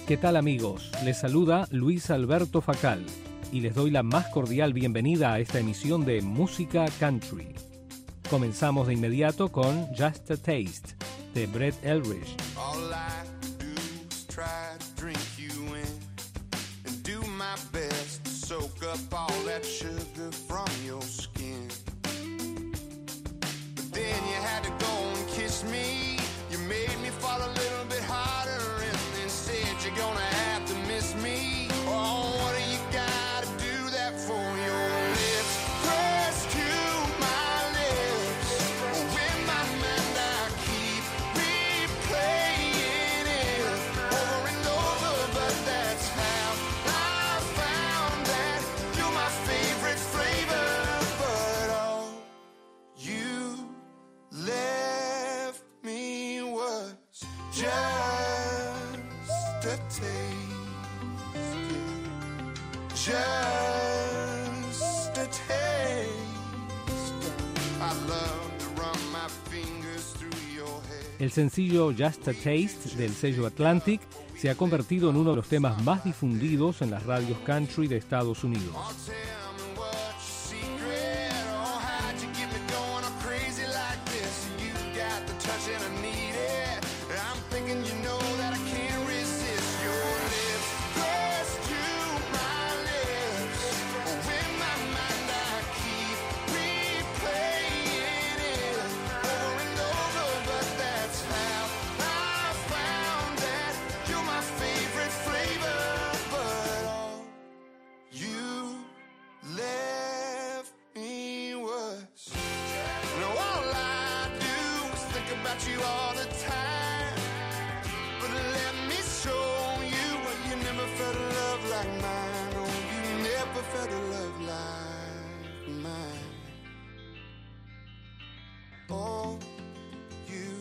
¿Qué tal, amigos? Les saluda Luis Alberto Facal y les doy la más cordial bienvenida a esta emisión de Música Country. Comenzamos de inmediato con Just a Taste de Brett Eldredge. All I do is try to drink you in and do my best to soak up all that sugar from your skin. But then you had to go and kiss me. You made me fall a little bit harder and then said you're gonna have to miss me. Oh, what do you gotta do that for? Your lips pressed to my lips. With my mind I keep replaying it over and over, but that's how I found that you're my favorite flavor. But all you left me was just a taste, just a taste. I love to run my fingers through your hair. El sencillo Just a Taste del sello Atlantic se ha convertido en uno de los temas más difundidos en las radios country de Estados Unidos. Oh, tell me what's your secret. Oh, how'd you get me going all crazy like this? You got the touch and I need it. I'm thinking you know that I can't resist your lips pressed to my lips. With my mind I keep replaying it over and over, but that's how I found that you're my favorite flavor. But all you left me was, no, all I do is think about you all the time. But let me show you what you never felt a love like mine. Oh, you never felt a love like mine. All you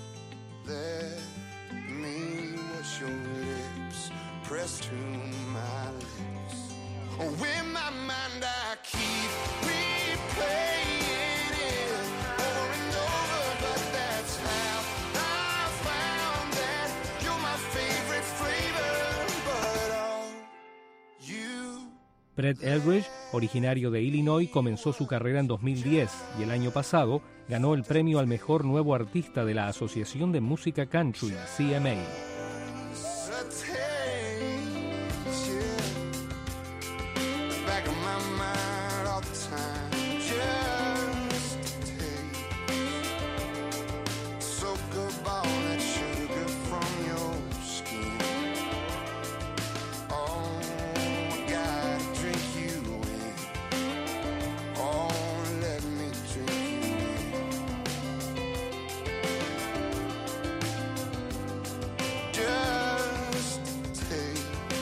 left me was your lips pressed to my lips. Oh, in my mind I keep replaying it over and over, but that's how I found that you're my favorite flavor. But all you Brett Eldredge, originario de Illinois, comenzó su carrera en 2010 y el año pasado ganó el premio al mejor nuevo artista de la Asociación de Música Country, CMA. just a taste, yeah. Back of my mind all the time. Just a taste. Soak up all that sugar from your skin. Oh, I gotta drink you in. Oh, let me drink you in. Just a taste.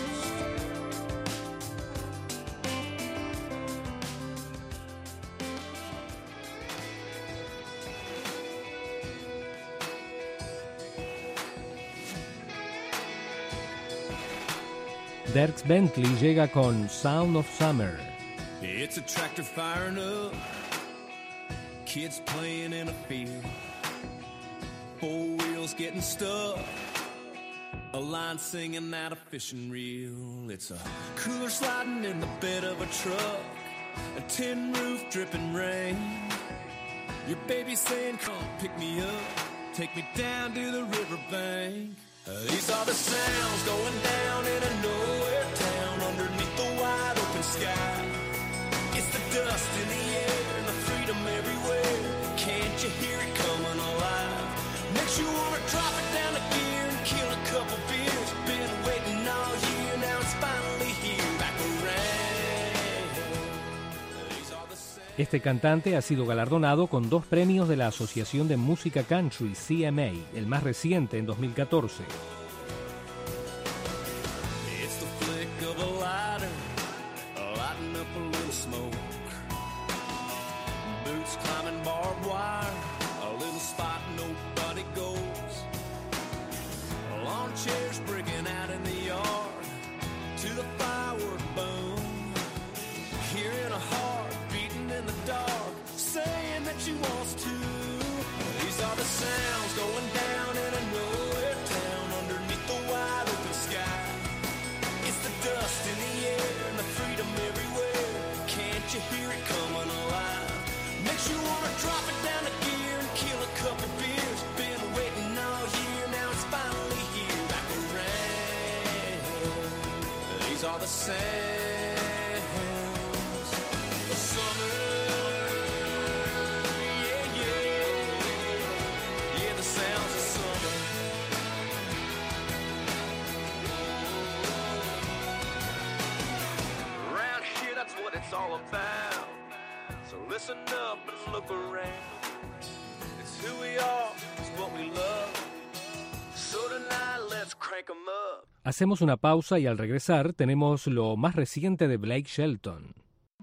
Dierks Bentley llega con Sound of Summer. It's a tractor firing up, kids playing in a field, four wheels getting stuck, a line singing out a fishing reel. It's a cooler sliding in the bed of a truck, a tin roof dripping rain, your baby saying come pick me up, take me down to the riverbank. These are the sounds going down in a nowhere town underneath the wide open sky. It's the dust in the air and the freedom everywhere. Can't you hear it coming alive? Makes you wanna drop it down to gear and kill a couple beers. Been waiting all year, now it's finally here, back around. These are the sounds. Este cantante ha sido galardonado con 2 premios de la Asociación de Música Country, CMA, el más reciente en 2014. It's the flick of a lighter, lighting up a little smoke. Boots climbing barbed wire, a little spot nobody goes. Lawn chairs breaking out in the yard, to the firework boom. Hearing a heart beating in the dark, saying that she wants to. These are the sounds going down in a nowhere town underneath the wide open sky. sounds of summer. Around here, that's what it's all about. So listen up and look around. It's who we are, it's what we love. So tonight, let's crank 'em up. Hacemos una pausa y al regresar tenemos lo más reciente de Blake Shelton.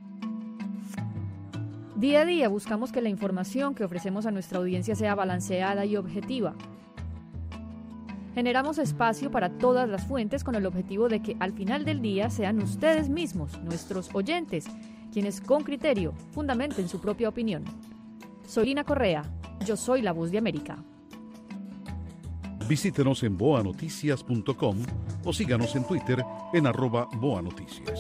Día a día buscamos que la información que ofrecemos a nuestra audiencia sea balanceada y objetiva. Generamos espacio para todas las fuentes con el objetivo de que al final del día sean ustedes mismos, nuestros oyentes, quienes con criterio fundamenten su propia opinión. Soy Lina Correa, yo soy la Voz de América. Visítenos en boanoticias.com o síganos en Twitter en @boanoticias.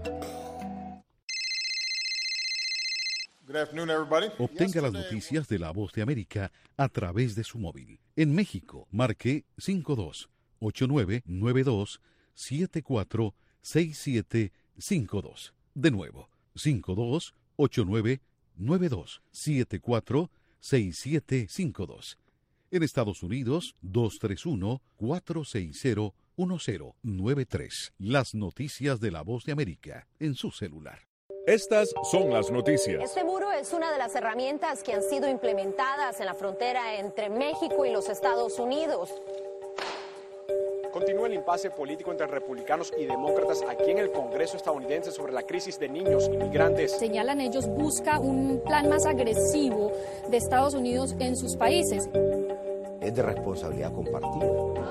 Good afternoon, everybody. Obtenga las noticias de La Voz de América a través de su móvil. En México, marque 52-8992-746752. De nuevo, 52-8992-746752. En Estados Unidos, 231-460-1093. Las noticias de La Voz de América en su celular. Estas son las noticias. Este muro es una de las herramientas que han sido implementadas en la frontera entre México y los Estados Unidos. Continúa el impasse político entre republicanos y demócratas aquí en el Congreso estadounidense sobre la crisis de niños inmigrantes. Señalan ellos, busca un plan más agresivo de Estados Unidos en sus países. Es de responsabilidad compartida.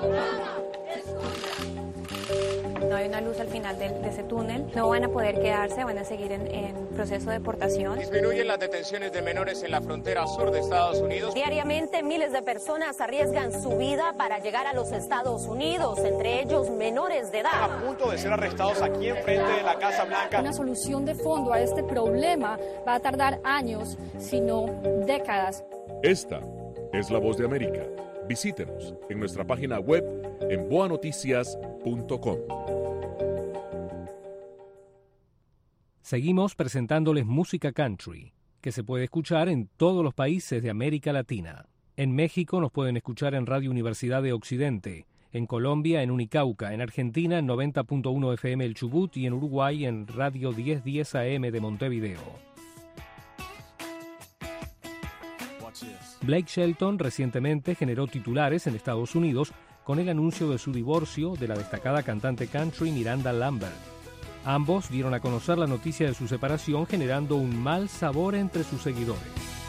No hay una luz al final de ese túnel, no van a poder quedarse, van a seguir en proceso de deportación. Disminuyen las detenciones de menores en la frontera sur de Estados Unidos. Diariamente miles de personas arriesgan su vida para llegar a los Estados Unidos, entre ellos menores de edad. Están a punto de ser arrestados aquí enfrente de la Casa Blanca. Una solución de fondo a este problema va a tardar años, si no décadas. Esta es La Voz de América. Visítenos en nuestra página web en boanoticias.com. Seguimos presentándoles música country, que se puede escuchar en todos los países de América Latina. En México nos pueden escuchar en Radio Universidad de Occidente, en Colombia en Unicauca, en Argentina en 90.1 FM El Chubut y en Uruguay en Radio 1010 AM de Montevideo. Blake Shelton recientemente generó titulares en Estados Unidos con el anuncio de su divorcio de la destacada cantante country Miranda Lambert. Ambos dieron a conocer la noticia de su separación, generando un mal sabor entre sus seguidores.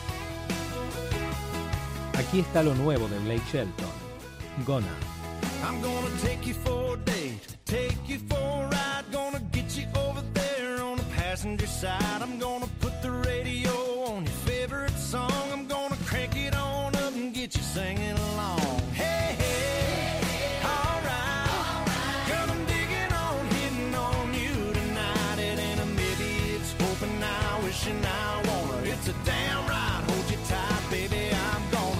Aquí está lo nuevo de Blake Shelton, Gonna. I'm gonna take you for a date, take you for a ride, gonna get you over there on the passenger side. I'm gonna put the radio on your favorite song. I'm gonna crank it on up and get you singing along. Hey, hey, alright, girl, I'm digging on, hitting on you tonight. It ain't a maybe, it's hoping now, wishing I wanna. It's a damn right, hold you tight, baby, I'm gonna.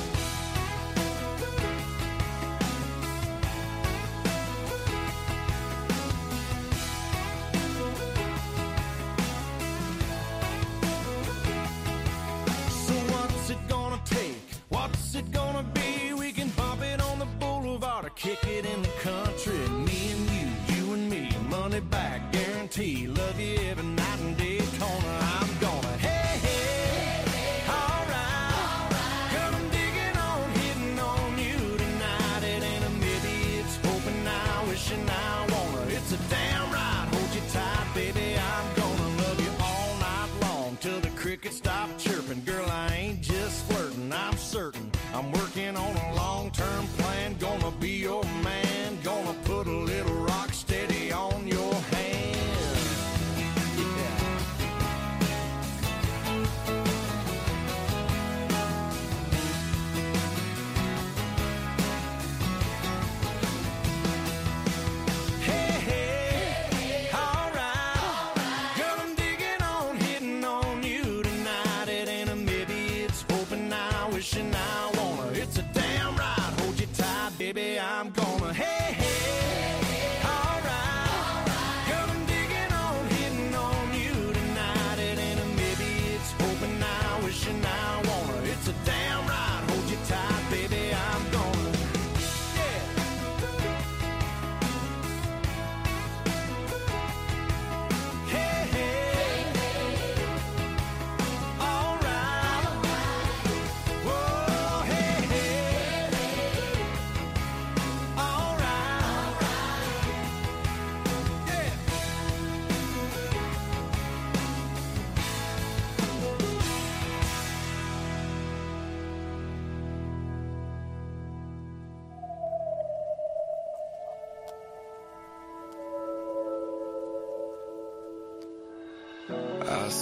What's it gonna be? We can bump it on the boulevard or kick it in the country. Me and you and me, money back guarantee. Love you every night in Daytona. I'm gonna, hey, hey, alright. Girl, I'm digging on, hitting on you tonight. It ain't a maybe, it's hoping now, wishing I wanna. It's a damn right, hold you tight, baby. I'm gonna love you all night long till the crickets stop chirping. Girl, I ain't just flirting, I'm certain I'm working on a long-term plan. Gonna be your man, gonna put a little rock steady on your hand. Hey, hey, alright. Girl, I'm digging on, hitting on you tonight. It ain't a maybe, it's hoping now, wishing now. It's a damn right, hold you tight, baby, I'm gonna, hey, hey, alright. Girl, I'm digging on, hitting on you tonight. It ain't a maybe, it's hoping now, wishing I wanna. It's a damn right, hold you tight, baby,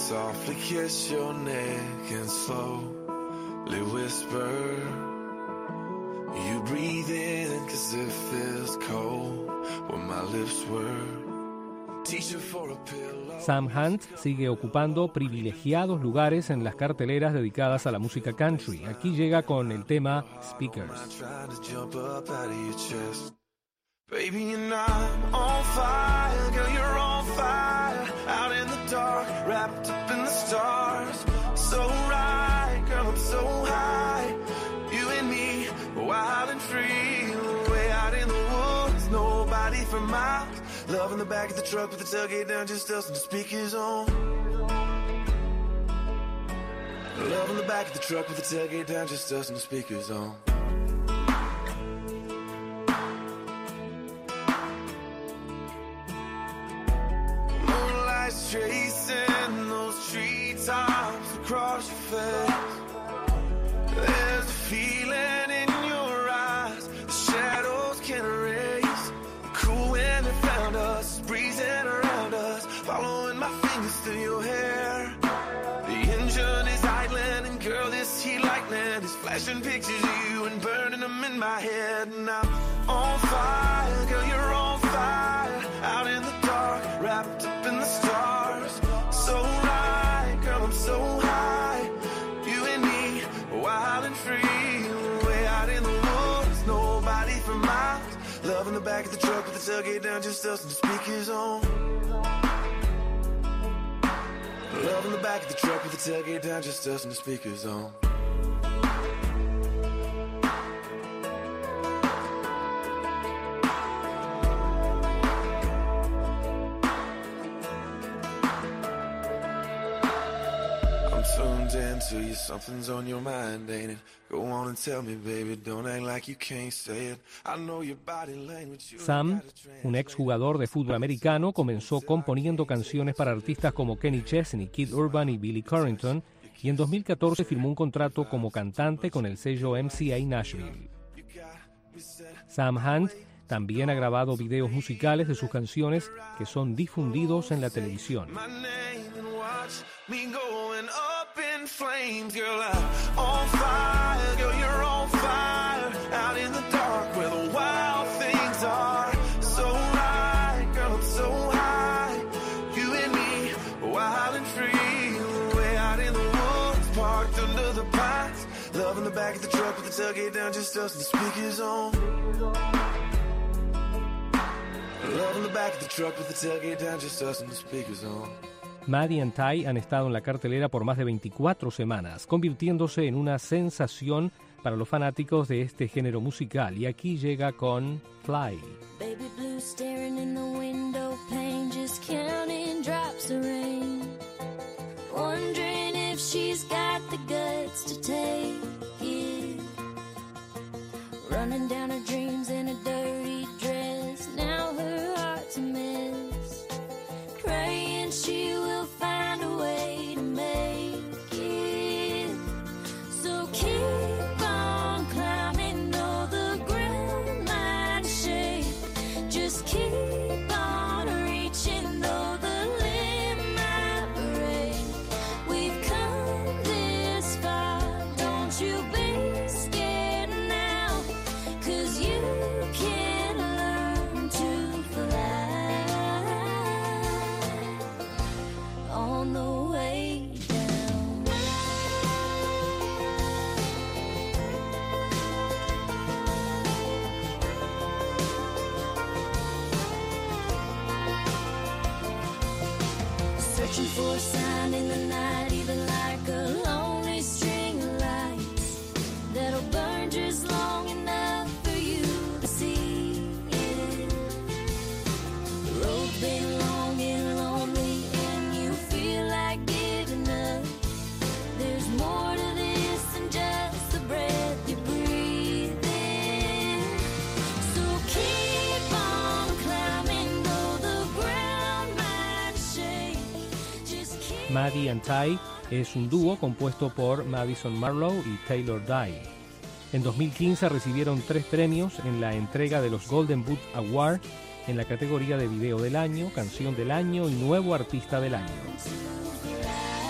softly kiss your neck and slowly whisper. You breathe in 'cause it feels cold where my lips were. Sam Hunt sigue ocupando privilegiados lugares en las carteleras dedicadas a la música country. Aquí llega con el tema Speakers. Baby, you're not on fire, girl, you're on fire. Out in the dark, wrapped up in the stars. So right, girl, I'm so high. You and me, wild and free. Way out in the woods, nobody for miles. Love in the back of the truck with the tailgate down, just us and the speakers on. Love in the back of the truck with the tailgate down, just us and the speakers on. Moonlight's tracing those treetops across your face. There's a feeling in your eyes the shadows can't erase. Cool wind that found us, breezing around us, following my fingers through your hair. The engine is idling, and girl, this heat lightning is flashing pictures of you and burning them in my head. And I'm on fire, girl, you're on fire. Out in the dark, wrapped up in the stars. So right, girl, I'm so high. You and me, wild and free. Way out in the woods, nobody for miles. Love in the back of the truck with the tailgate down, just us and the speakers on. Love in the back of the truck with the tailgate down, just us and the speakers on. I'm tuned into you, something's on your mind, ain't it? Go on and tell me, baby, don't act like you can't say it. I know your body language. Sam, un exjugador de fútbol americano, comenzó componiendo canciones para artistas como Kenny Chesney, Kid Urban y Billy Currington, y en 2014 firmó un contrato como cantante con el sello MCA Nashville. Sam Hunt también ha grabado videos musicales de sus canciones que son difundidos en la televisión. Flames, girl, I'm on fire, girl, you're on fire. Out in the dark where the wild things are. So right, girl, I'm so high. You and me, wild and free. Way out in the woods, parked under the pines. Love in the back of the truck with the tailgate down, just us and the speakers on. Love in the back of the truck with the tailgate down, just us and the speakers on. Maddie and Ty han estado en la cartelera por más de 24 semanas, convirtiéndose en una sensación para los fanáticos de este género musical. Y aquí llega con Fly. Baby blue staring in the window pane, just counting drops of rain. Wondering if she's got the guts to take it. Running down her dreams in a dirty dress. Now her heart's a mess. Praying she will find a way to make it. So keep on climbing, though the ground might shake. Just keep on reaching, though the limb might break. We've come this far, don't you be scared now, 'cause you can learn to fly on the way down. Searching for a sign in the night, even like a lonely string of lights that'll burn just long enough for you to see it. The road's been long and lonely and you feel like giving up. There's more to this than just the breath you breathe in. So keep on climbing, though the ground might shake. Just keep. Maddie and Ty es un dúo compuesto por Madison Marlowe y Taylor Dye. En 2015 recibieron 3 premios en la entrega de los Golden Boot Award en la categoría de Video del Año, Canción del Año y Nuevo Artista del Año.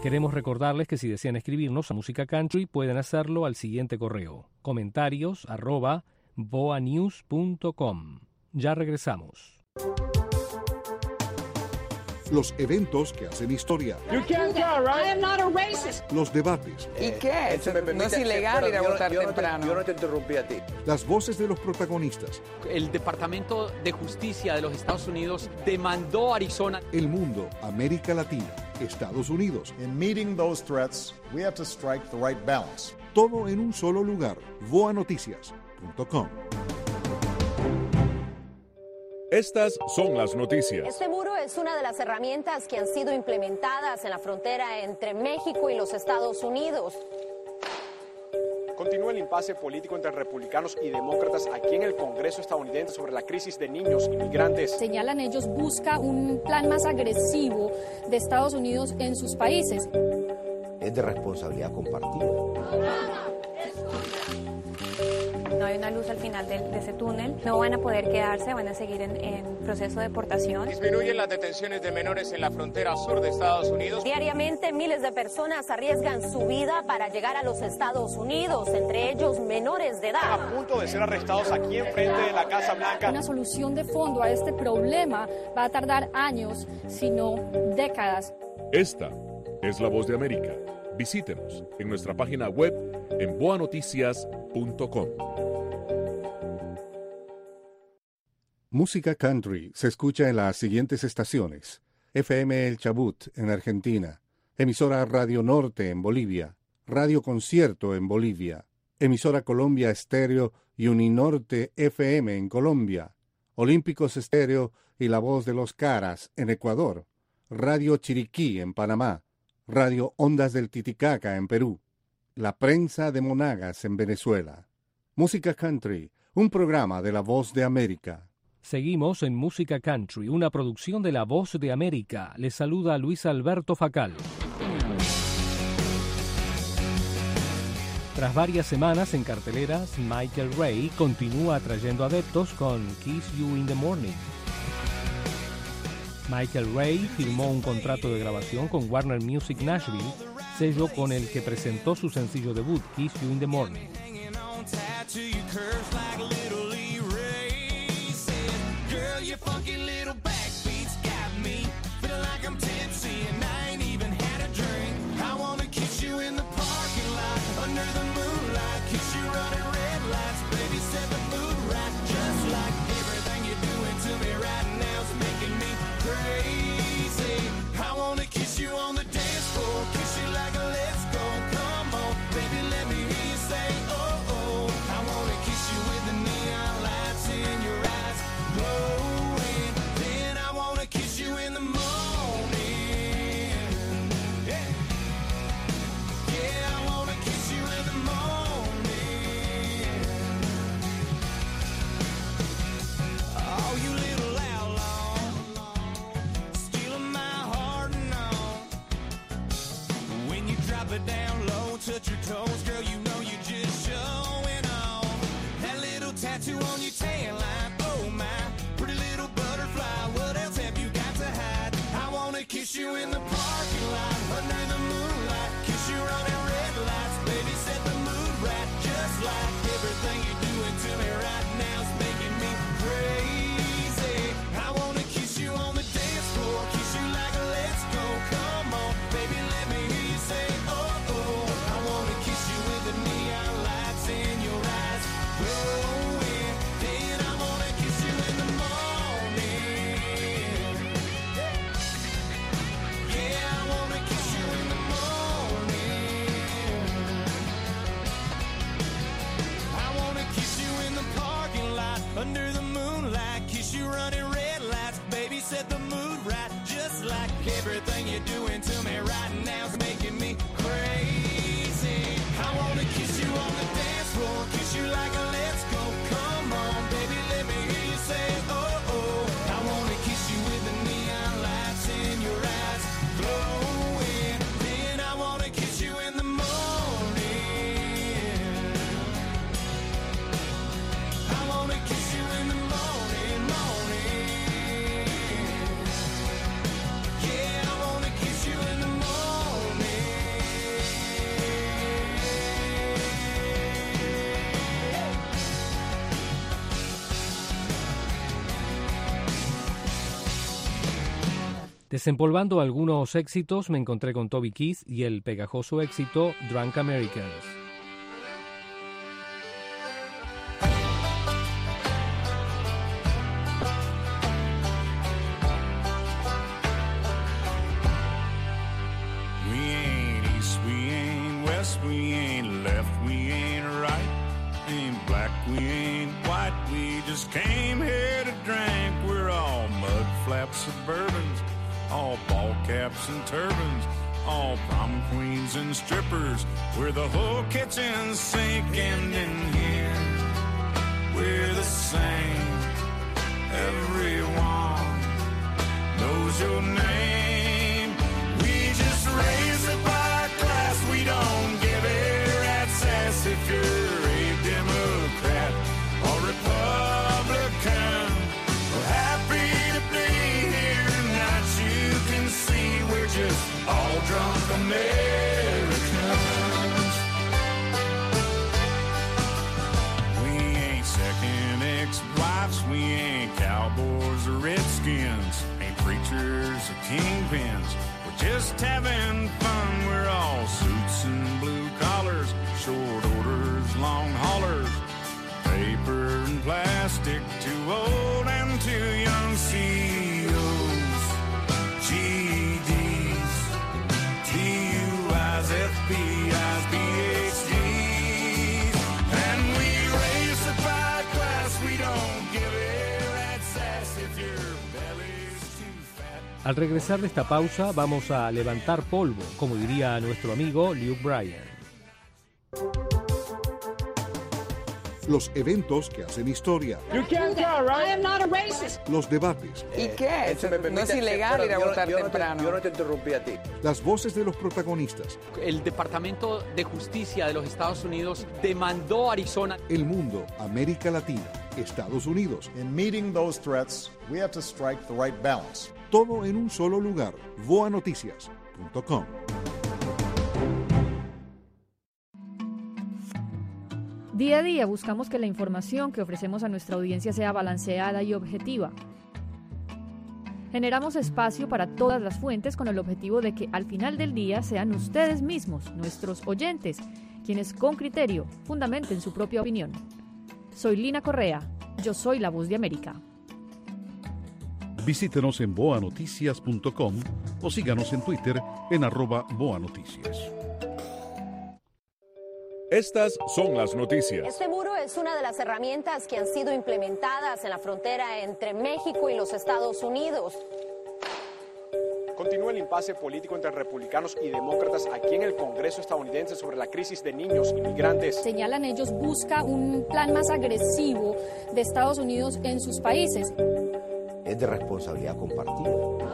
Queremos recordarles que si desean escribirnos a Música Country pueden hacerlo al siguiente correo: comentarios@boanews.com. Ya regresamos. Los eventos que hacen historia. You can't go, right? I am not a racist. Los debates. ¿Y qué? No es ilegal ir a votar temprano. Yo no te interrumpí a ti. Las voces de los protagonistas. El Departamento de Justicia de los Estados Unidos demandó a Arizona. El mundo, América Latina, Estados Unidos. In meeting those threats, we have to strike the right balance. Todo en un solo lugar. boanoticias.com. Estas son las noticias. Este muro es una de las herramientas que han sido implementadas en la frontera entre México y los Estados Unidos. Continúa el impasse político entre republicanos y demócratas aquí en el Congreso estadounidense sobre la crisis de niños inmigrantes. Señalan ellos, busca un plan más agresivo de Estados Unidos en sus países. Es de responsabilidad compartida. No hay una luz al final de ese túnel. No van a poder quedarse, van a seguir en proceso de deportación. Disminuyen las detenciones de menores en la frontera sur de Estados Unidos. Diariamente miles de personas arriesgan su vida para llegar a los Estados Unidos, entre ellos menores de edad. A punto de ser arrestados aquí enfrente de la Casa Blanca. Una solución de fondo a este problema va a tardar años, si no décadas. Esta es La Voz de América. Visítenos en nuestra página web en boanoticias.com. Música Country se escucha en las siguientes estaciones: FM El Chubut en Argentina, emisora Radio Norte en Bolivia, Radio Concierto en Bolivia, emisora Colombia Estéreo y Uninorte FM en Colombia, Olímpicos Estéreo y La Voz de los Caras en Ecuador, Radio Chiriquí en Panamá, Radio Ondas del Titicaca en Perú, La Prensa de Monagas en Venezuela. Música Country, un programa de La Voz de América. Seguimos en Música Country, una producción de La Voz de América. Les saluda Luis Alberto Facal. Tras varias semanas en carteleras, Michael Ray continúa atrayendo adeptos con Kiss You in the Morning. Michael Ray firmó un contrato de grabación con Warner Music Nashville, sello con el que presentó su sencillo debut, Kiss You in the Morning. Touch your toes, girl, you know you're just showing off. That little tattoo on your tailline, oh my, pretty little butterfly, what else have you got to hide? I wanna kiss you in the parking lot, under the moonlight, kiss you running red lights, baby, set the mood right, just like everything you're doing to me right now is making me crazy. I wanna kiss you on the dance floor, kiss you like a let's go, come on, baby, let me hear you say, oh, oh. The neon lights in your eyes glowing. Then I wanna kiss you in the morning. Desempolvando algunos éxitos, me encontré con Toby Keith y el pegajoso éxito Drunk Americans. We ain't east, we ain't west, we ain't left, we ain't right, ain't black, we ain't white, we just came here to drink. We're all mud flap suburbans, all ball caps and turbans, all prom queens and strippers. We're the whole kitchen sinking in here. We're the same. Everyone knows your name. We just raise the bar glass. We don't give a rat's ass if you're a Democrat or Republican. We're happy to be here tonight. You can see we're just all drunk Americans. We ain't second ex-wives. We ain't cowboys or redskins. Ain't preachers or kingpins. We're just having fun. We're all suits and blue collars, short orders, long haulers, paper and plastic, too old and too young CEOs, GEDs, DUIs, FBIs, PhDs, and we raise the bar glass. We don't give a rat's ass if your belly's too fat. Al regresar de esta pausa vamos a levantar polvo, como diría nuestro amigo Luke Bryan. Los eventos que hacen historia. You can't tell, right? I am not a racist. Los debates. ¿Y qué? No es ilegal ir a votar temprano. Yo no te interrumpí a ti. Las voces de los protagonistas. El Departamento de Justicia de los Estados Unidos demandó a Arizona. El mundo, América Latina, Estados Unidos. In meeting those threats, we have to strike the right balance. Todo en un solo lugar. voanoticias.com. Día a día buscamos que la información que ofrecemos a nuestra audiencia sea balanceada y objetiva. Generamos espacio para todas las fuentes con el objetivo de que al final del día sean ustedes mismos, nuestros oyentes, quienes con criterio fundamenten su propia opinión. Soy Lina Correa, yo soy la Voz de América. Visítenos en voanoticias.com o síganos en Twitter en @voanoticias. Estas son las noticias. Este muro es una de las herramientas que han sido implementadas en la frontera entre México y los Estados Unidos. Continúa el impasse político entre republicanos y demócratas aquí en el Congreso estadounidense sobre la crisis de niños inmigrantes. Señalan ellos, busca un plan más agresivo de Estados Unidos en sus países. Es de responsabilidad compartida.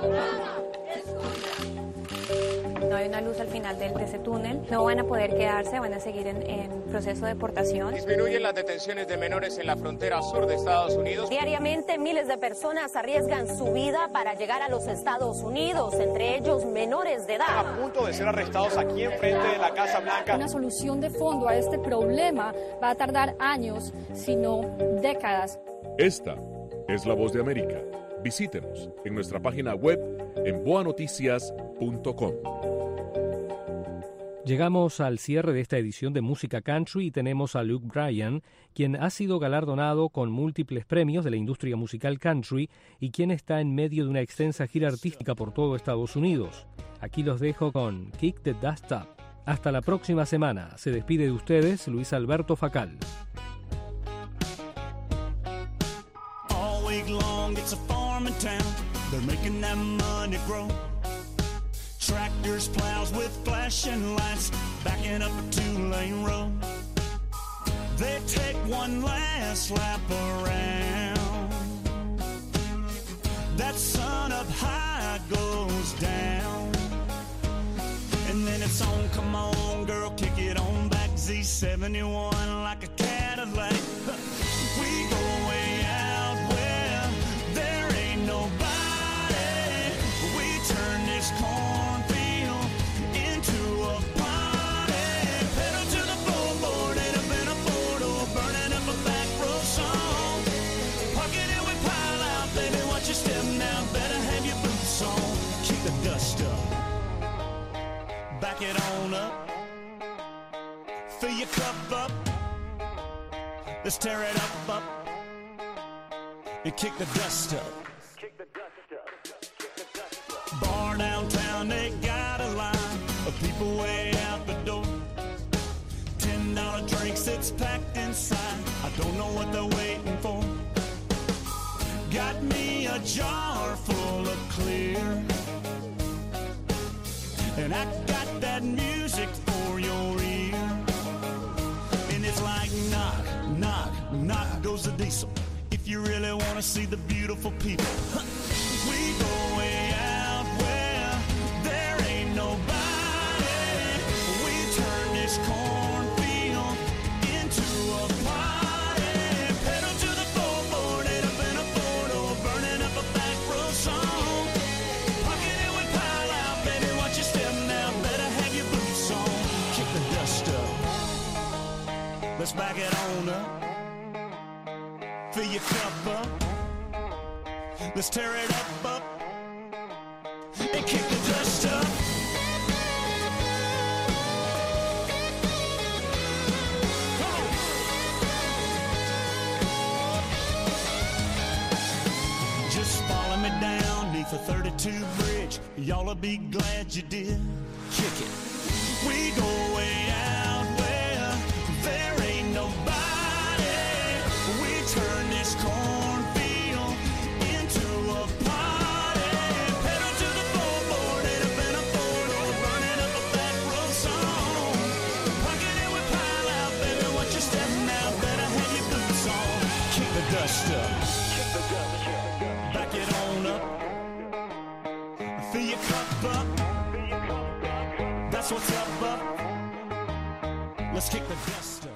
No hay una luz al final de ese túnel. No van a poder quedarse, van a seguir en proceso de deportación. Disminuyen las detenciones de menores en la frontera sur de Estados Unidos. Diariamente miles de personas arriesgan su vida para llegar a los Estados Unidos, entre ellos menores de edad. A punto de ser arrestados aquí enfrente de la Casa Blanca. Una solución de fondo a este problema va a tardar años, si no décadas. Esta es La Voz de América. Visítenos en nuestra página web en voanoticias.com. Llegamos al cierre de esta edición de Música Country y tenemos a Luke Bryan, quien ha sido galardonado con múltiples premios de la industria musical country y quien está en medio de una extensa gira artística por todo Estados Unidos. Aquí los dejo con Kick the Dust Up. Hasta la próxima semana. Se despide de ustedes Luis Alberto Facal. All week long it's a farming town. They're making that money grow. Tractors, plows with flashing lights, backing up a two-lane road. They take one last lap around. That sun up high goes down. And then it's on, come on, girl, kick it on back. Z71 like a Cadillac. We go way out where there ain't nobody. We turn this cornfield into a party. Pedal to the floorboard, end up in a four-door, burning up a back road song. Park it and we pile out, baby, watch your step now, better have your boots on. Let's tear it up, and kick the dust up. Bar downtown, they got a line of people way out the door. $10 drinks, it's packed inside. I don't know what they're waiting for. Got me a jar full of clear, and I got that music for your ear. And it's like knock, knock, knock goes the diesel. If you really want to see the beautiful people, we go way out where there ain't nobody. We turn this cornfield into a party. Pedal to the floorboard, head up in a four-door, burning up a back row song. Pocket it with pile out, baby, watch your step now. Better have your boots on. Kick the dust up. Let's back it on up. Fill your cup up. Let's tear it up, and kick the dust up. Come on. Just follow me down neath the 32 bridge. Y'all'll be glad you did. Kick it. We go way out where there ain't nobody. We turn this cornfield into a party. Pedal to the floorboard, head up in a four-door, burning up a back row song. Pocket it with pile out, baby, watch your step now. Better have your boots on. Kick the dust up. Back it on up. Fill your cup up. That's what's up. Let's kick the dust up.